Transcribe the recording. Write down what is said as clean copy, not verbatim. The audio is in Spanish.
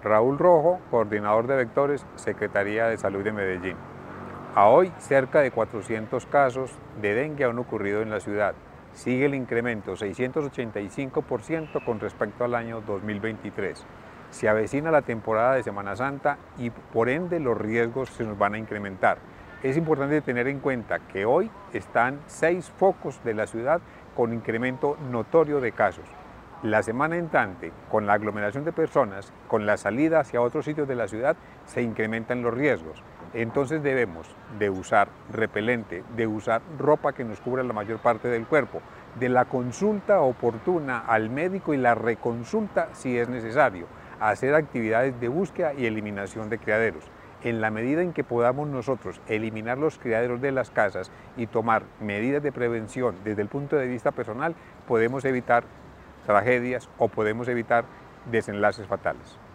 Raúl Rojo, coordinador de Vectores, Secretaría de Salud de Medellín. A hoy, cerca de 400 casos de dengue han ocurrido en la ciudad. Sigue el incremento, 685% con respecto al año 2023. Se avecina la temporada de Semana Santa y por ende los riesgos se nos van a incrementar. Es importante tener en cuenta que hoy están 6 focos de la ciudad con incremento notorio de casos. La semana entrante, con la aglomeración de personas, con la salida hacia otros sitios de la ciudad, se incrementan los riesgos. Entonces debemos de usar repelente, de usar ropa que nos cubra la mayor parte del cuerpo, de la consulta oportuna al médico y la reconsulta si es necesario, hacer actividades de búsqueda y eliminación de criaderos. En la medida en que podamos nosotros eliminar los criaderos de las casas y tomar medidas de prevención desde el punto de vista personal, podemos evitar tragedias o podemos evitar desenlaces fatales.